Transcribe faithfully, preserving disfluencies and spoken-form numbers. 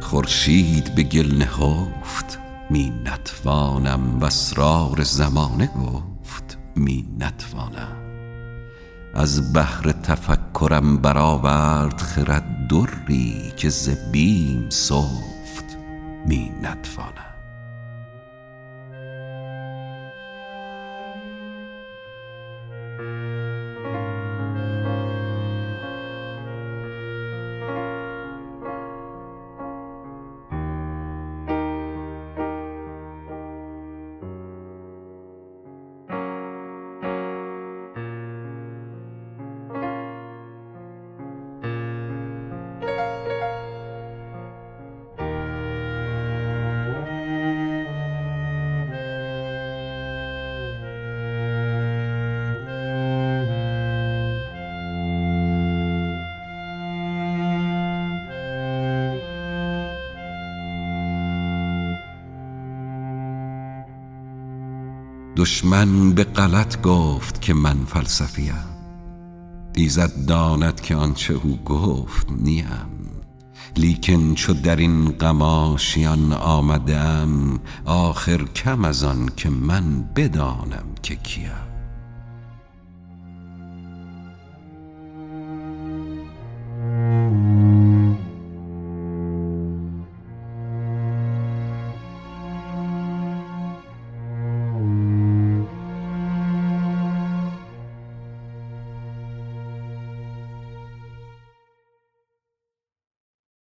خورشید به گل نهفت می نتوانم، و اسرار زمانه گفت می نتوانم. از بحر تفکرم برآورد خرد دری، که ز بیم سفت می نتوانم. دشمن به غلط گفت که من فلسفیم، ایزد داند که آنچه او گفت نیم. لیکن چو در این غم آشیان آمدم، آخر کم از آن که من بدانم که کیم.